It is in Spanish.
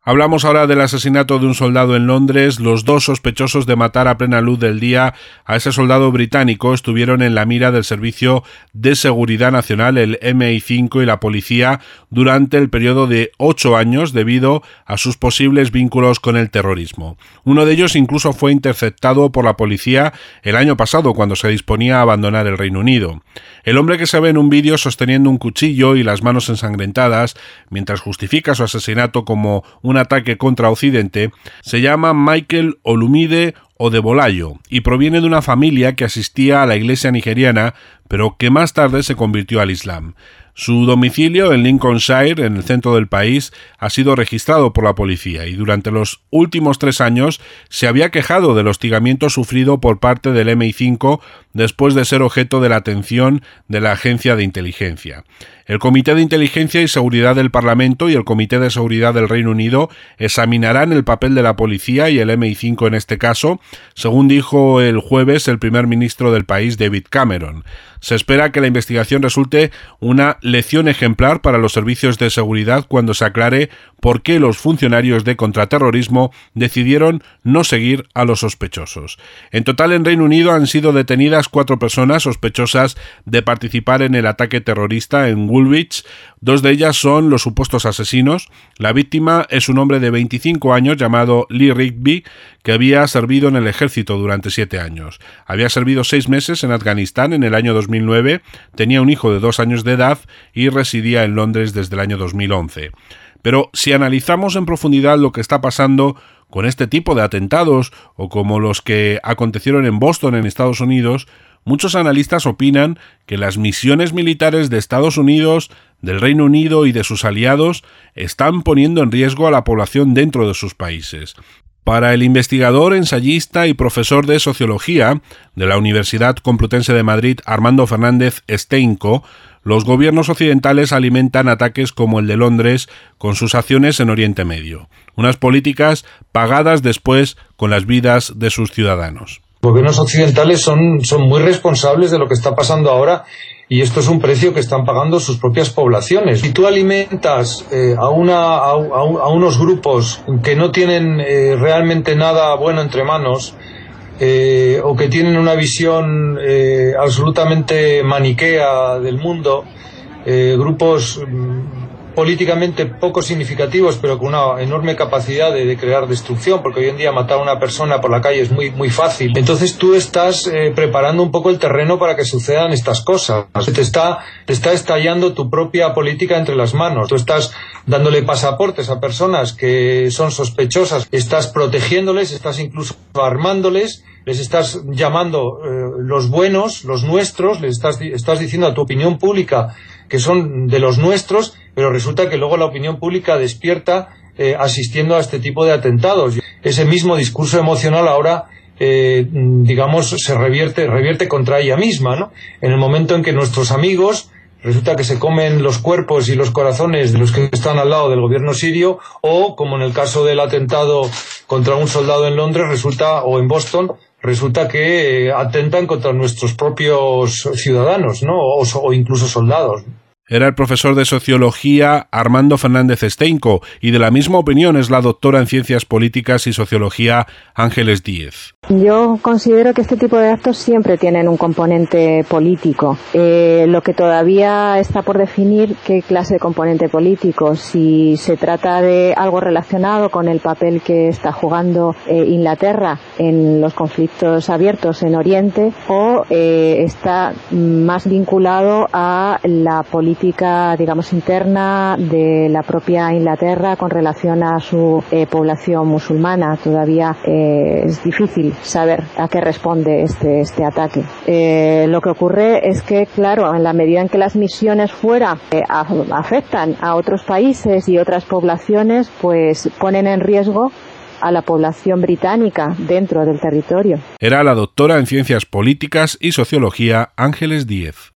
Hablamos ahora del asesinato de un soldado en Londres. Los dos sospechosos de matar a plena luz del día a ese soldado británico estuvieron en la mira del Servicio de Seguridad Nacional, el MI5, y la policía durante el periodo de 8 años debido a sus posibles vínculos con el terrorismo. Uno de ellos incluso fue interceptado por la policía el año pasado cuando se disponía a abandonar el Reino Unido. El hombre que se ve en un vídeo sosteniendo un cuchillo y las manos ensangrentadas mientras justifica su asesinato como un ataque contra Occidente, se llama Michael Olumide Odebolayo y proviene de una familia que asistía a la iglesia nigeriana, pero que más tarde se convirtió al Islam. Su domicilio en Lincolnshire, en el centro del país, ha sido registrado por la policía y durante los últimos 3 años se había quejado del hostigamiento sufrido por parte del MI5 después de ser objeto de la atención de la agencia de inteligencia. El Comité de Inteligencia y Seguridad del Parlamento y el Comité de Seguridad del Reino Unido examinarán el papel de la policía y el MI5 en este caso, según dijo el jueves el primer ministro del país, David Cameron. Se espera que la investigación resulte una lección ejemplar para los servicios de seguridad cuando se aclare por qué los funcionarios de contraterrorismo decidieron no seguir a los sospechosos. En total, en Reino Unido han sido detenidas 4 personas sospechosas de participar en el ataque terrorista en Woolwich. 2 de ellas son los supuestos asesinos. La víctima es un hombre de 25 años llamado Lee Rigby, que había servido en el ejército durante 7 años. Había servido 6 meses en Afganistán en el año 2009, tenía un hijo de 2 años de edad y residía en Londres desde el año 2011. Pero si analizamos en profundidad lo que está pasando con este tipo de atentados o como los que acontecieron en Boston, en Estados Unidos, muchos analistas opinan que las misiones militares de Estados Unidos, del Reino Unido y de sus aliados están poniendo en riesgo a la población dentro de sus países. Para el investigador, ensayista y profesor de Sociología de la Universidad Complutense de Madrid, Armando Fernández Steinco, los gobiernos occidentales alimentan ataques como el de Londres con sus acciones en Oriente Medio, unas políticas pagadas después con las vidas de sus ciudadanos. Los gobiernos occidentales son muy responsables de lo que está pasando ahora y esto es un precio que están pagando sus propias poblaciones. Si tú alimentas a unos grupos que no tienen realmente nada bueno entre manos, o que tienen una visión absolutamente maniquea del mundo, grupos políticamente poco significativos pero con una enorme capacidad de crear destrucción, porque hoy en día matar a una persona por la calle es muy fácil. Entonces tú estás preparando un poco el terreno para que sucedan estas cosas. Te está estallando tu propia política entre las manos. Tú estás dándole pasaportes a personas que son sospechosas, estás protegiéndoles, estás incluso armándoles, les estás llamando los buenos, los nuestros, les estás diciendo a tu opinión pública que son de los nuestros, pero resulta que luego la opinión pública despierta asistiendo a este tipo de atentados. Ese mismo discurso emocional ahora, se revierte contra ella misma, ¿no? En el momento en que nuestros amigos resulta que se comen los cuerpos y los corazones de los que están al lado del gobierno sirio, o como en el caso del atentado contra un soldado en Londres, o en Boston, resulta que atentan contra nuestros propios ciudadanos, ¿no? O incluso soldados. Era el profesor de Sociología Armando Fernández Steinco, y de la misma opinión es la doctora en Ciencias Políticas y Sociología Ángeles Díez. Yo considero que este tipo de actos siempre tienen un componente político. Lo que todavía está por definir qué clase de componente político, si se trata de algo relacionado con el papel que está jugando Inglaterra en los conflictos abiertos en Oriente, o está más vinculado a la política, digamos, interna de la propia Inglaterra con relación a su población musulmana. Todavía es difícil saber a qué responde este ataque. Lo que ocurre es que, claro, en la medida en que las misiones fuera afectan a otros países y otras poblaciones, pues ponen en riesgo a la población británica dentro del territorio. Era la doctora en Ciencias Políticas y Sociología Ángeles Díez.